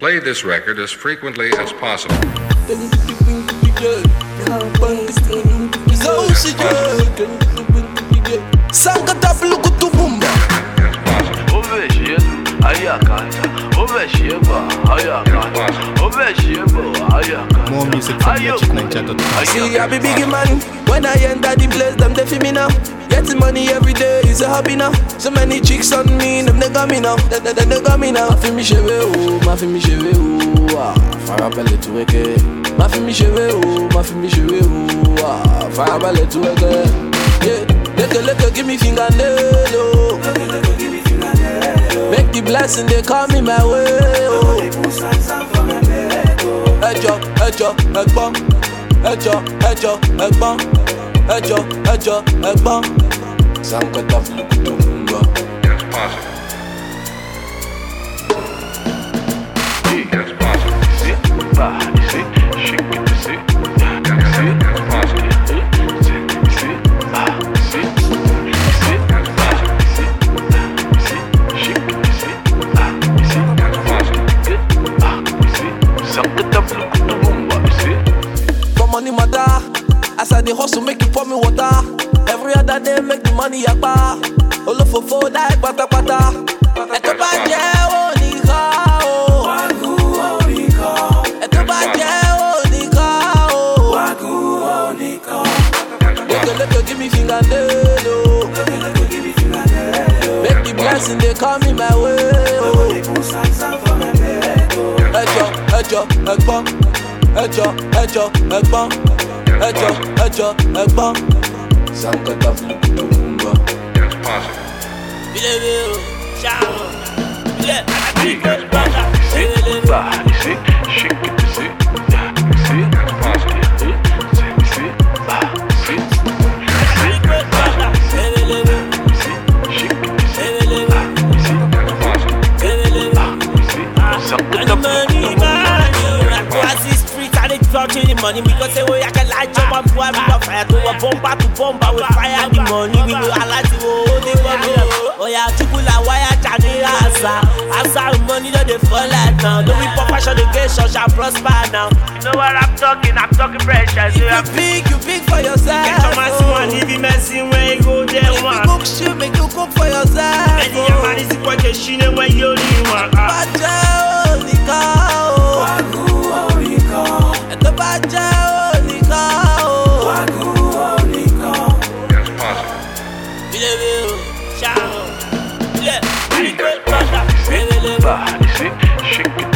Play this record as frequently as possible. More music from MagicNiger.com. See, I be big money. When I enter the place, them they feel me now. Getting money every day is a hobby now. So many chicks on me, them they got me now. They got me now. Ma fi mi cheve oh, ma fi mi cheve oh. Ah, farabelle to weke. Ma fi mi cheve oh, ma fi mi cheve oh. Ah, farabelle to weke. Yeah, let give me fingernail oh. Make the blessing they call me my way oh. Ejo, egbon. Ejo, egbon. Ejo, egbon. Sankata flukutumba. It's possible. It's possible. It's possible. For money matter, as I dey hustle make you pour me water. Every other day make the money yakpa. Olofofo like patapata. Eto ba je onika o. Wagu onika. Eto ba je onika o. Wagu onika. Let give me fingernail oh. Make the blessing they call me my way oh. Ejo, egbon. Ejo, egbon. Ejo, egbon. Sankata flukutumba. It's possible. The money because say we I can light up and pour me the fire to a bomber we fire the money we go alert the money oh yeah chukula wire chani asa money no dey fall like now don't be professional the game shall prosper now you know what I'm talking pressure so you big for yourself get your massive money be messing when you go there one cook shit make you cook for yourself and your money is what you shine when you only one baja onika oh wagu onika eto baja onika oh wagu onika. It's possible. Yeah, shake it.